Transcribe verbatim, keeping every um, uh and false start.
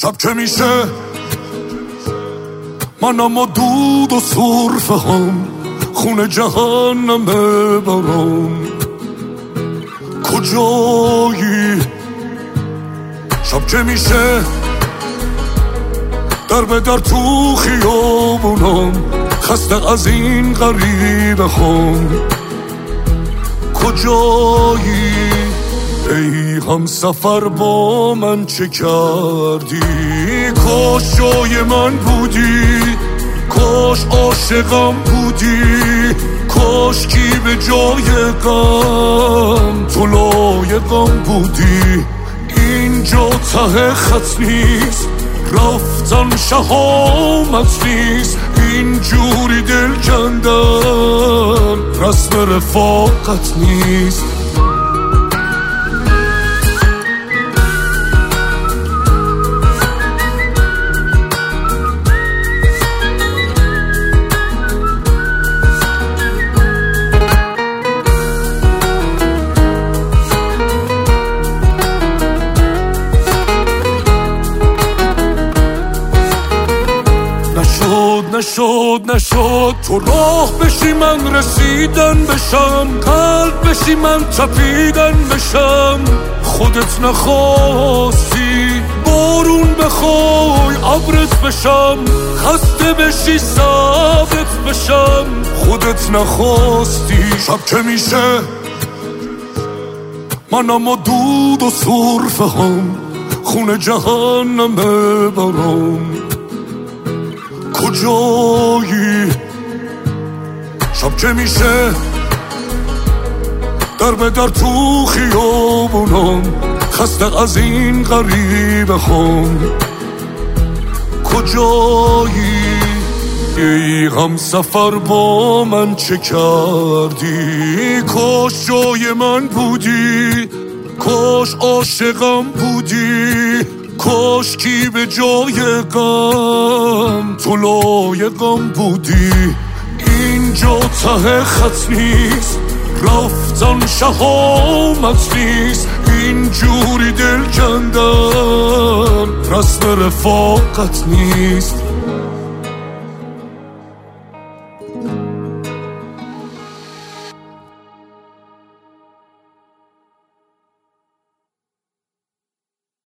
شب که میشه منم و دود و سرفه هم خونه جهنم برام کجایی. شب که میشه در به در تو خیابونم خسته از این غریبه هم کجایی. ای هم سفر با من چه کردی، کاش جای من بودی، کاش عاشقم بودی، کاش کی به جای غم تو لایقم بودی. اینجا ته خط نیست، رفتن شهامت نیست، اینجوری دل کندن رسم رفاقت نیست. نشد نشد نشد تو راه بشی من رسیدن بشم، قلب بشی من چپیدن بشم. خودت نخواستی بارون بخوای عبرت بشم، خسته بشی ثابت بشم. خودت نخواستی شب که میشه منم و دود و سرفه هم خونه جهنم برام کجایی. شب که میشه در به در تو خیابونم خسته از این غریبه هم کجایی. ای هم سفر با من چه کردی، کاش جای من بودی، کاش عاشقم بودی، کاش کی به جای غم تو لایقم بودی. اینجا ته خط نیست، رفتن شهامت نیست، اینجوری دل کندن رسم رفاقت نیست.